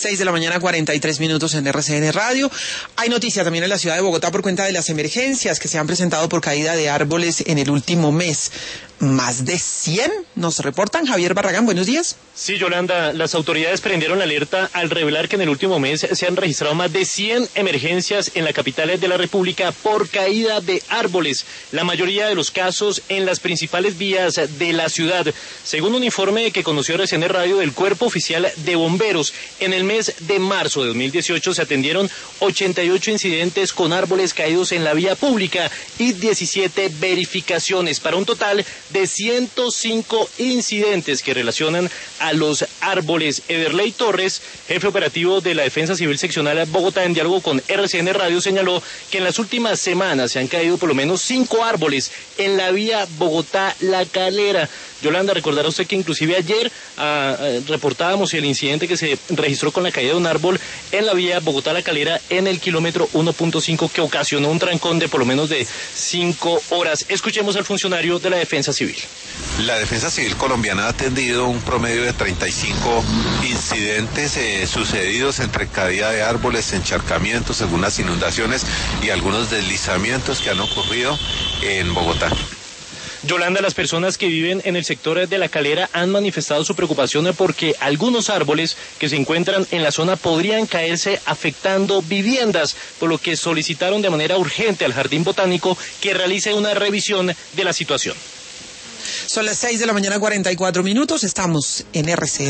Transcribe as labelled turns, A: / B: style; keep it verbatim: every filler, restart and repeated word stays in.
A: seis de la mañana, cuarenta y tres minutos en R C N Radio. Hay noticia también en la ciudad de Bogotá por cuenta de las emergencias que se han presentado por caída de árboles en el último mes. Más de cien nos reportan. Javier Barragán, buenos días.
B: Sí, Yolanda, las autoridades prendieron la alerta al revelar que en el último mes se han registrado más de cien emergencias en la capital de la República por caída de árboles, la mayoría de los casos en las principales vías de la ciudad. Según un informe que conoció R C N Radio del Cuerpo Oficial de Bomberos, en el mes de marzo de dos mil dieciocho se atendieron ochenta y ocho incidentes con árboles caídos en la vía pública y diecisiete verificaciones, para un total de ciento cinco incidentes que relacionan a los árboles. Ederley Torres, jefe operativo de la Defensa Civil Seccional Bogotá, en diálogo con R C N Radio, señaló que en las últimas semanas se han caído por lo menos cinco árboles en la vía Bogotá-La Calera. Yolanda, recordará usted que inclusive ayer ah, reportábamos el incidente que se registró con la caída de un árbol en la vía Bogotá-La Calera en el kilómetro uno punto cinco, que ocasionó un trancón de por lo menos de cinco horas. Escuchemos al funcionario de la Defensa Civil.
C: La Defensa Civil colombiana ha atendido un promedio de treinta y cinco incidentes eh, sucedidos entre caída de árboles, encharcamientos, algunas inundaciones y algunos deslizamientos que han ocurrido en Bogotá.
B: Yolanda, las personas que viven en el sector de La Calera han manifestado su preocupación porque algunos árboles que se encuentran en la zona podrían caerse afectando viviendas, por lo que solicitaron de manera urgente al Jardín Botánico que realice una revisión de la situación.
A: Son las seis de la mañana, cuarenta y cuatro minutos, estamos en R C N.